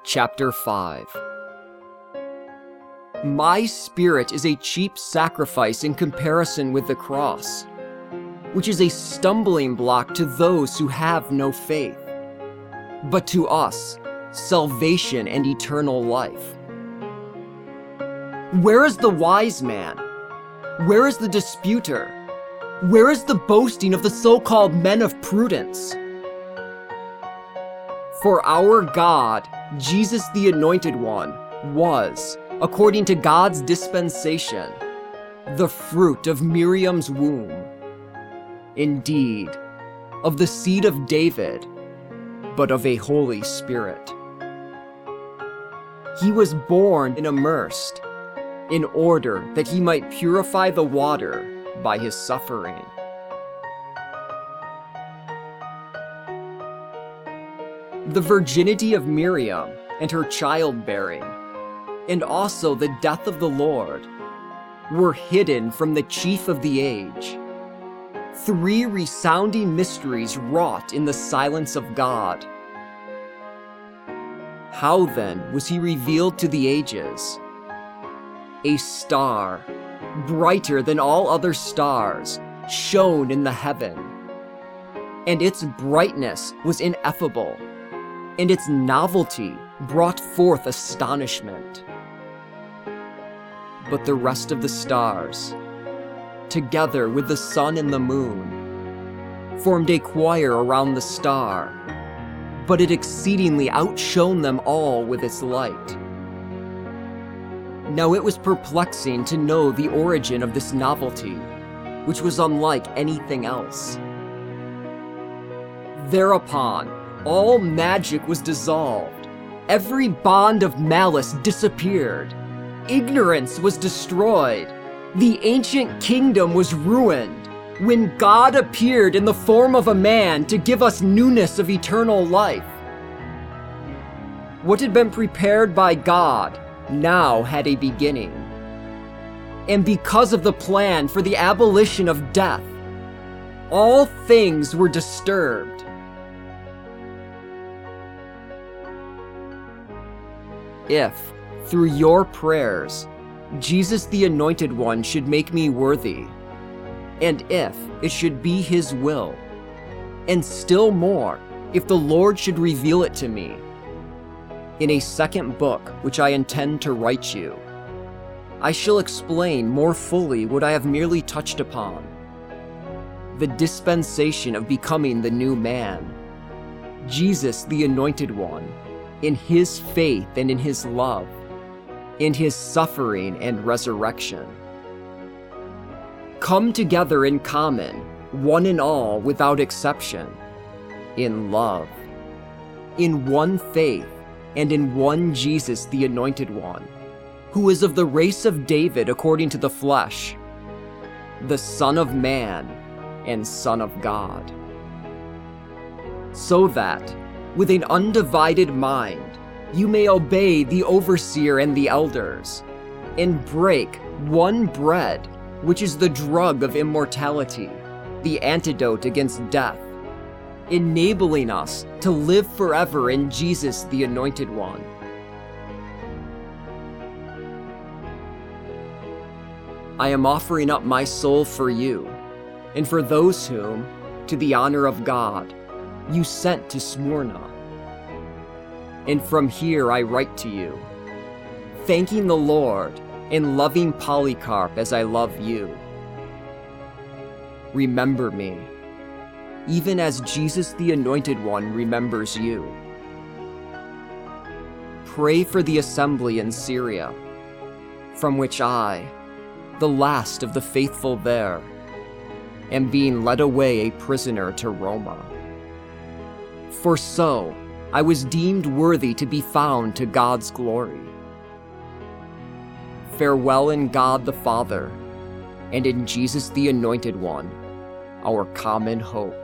Chapter 5. My spirit is a cheap sacrifice in comparison with the cross, which is a stumbling block to those who have no faith, but to us, salvation and eternal life. Where is the wise man? Where is the disputer? Where is the boasting of the so-called men of prudence? For our God, Jesus the Anointed One, was, according to God's dispensation, the fruit of Miriam's womb. Indeed, of the seed of David, but of a Holy Spirit. He was born and immersed, in order that he might purify the water by his suffering. The virginity of Miriam and her childbearing, and also the death of the Lord, were hidden from the chief of the age. 3 resounding mysteries wrought in the silence of God. How then was he revealed to the ages? A star, brighter than all other stars, shone in the heaven, and its brightness was ineffable, and its novelty brought forth astonishment. But the rest of the stars, together with the sun and the moon, formed a choir around the star, but it exceedingly outshone them all with its light. Now it was perplexing to know the origin of this novelty, which was unlike anything else. Thereupon, all magic was dissolved, every bond of malice disappeared, ignorance was destroyed, the ancient kingdom was ruined, when God appeared in the form of a man to give us newness of eternal life. What had been prepared by God now had a beginning. And because of the plan for the abolition of death, all things were disturbed. If, through your prayers, Jesus the Anointed One should make me worthy, and if it should be his will, and still more, if the Lord should reveal it to me, in a second book which I intend to write you, I shall explain more fully what I have merely touched upon. The dispensation of becoming the new man, Jesus the Anointed One, in his faith and in his love, in his suffering and resurrection. Come together in common, one and all without exception, in love, in one faith, and in one Jesus the Anointed One, who is of the race of David according to the flesh, the Son of Man and Son of God. So that, with an undivided mind, you may obey the overseer and the elders, and break one bread, which is the drug of immortality, the antidote against death, enabling us to live forever in Jesus the Anointed One. I am offering up my soul for you, and for those whom, to the honor of God, you sent to Smyrna. And from here I write to you, thanking the Lord and loving Polycarp as I love you. Remember me, even as Jesus the Anointed One remembers you. Pray for the assembly in Syria, from which I, the last of the faithful there, am being led away a prisoner to Roma. For so I was deemed worthy to be found to God's glory. Farewell in God the Father, and in Jesus the Anointed One, our common hope.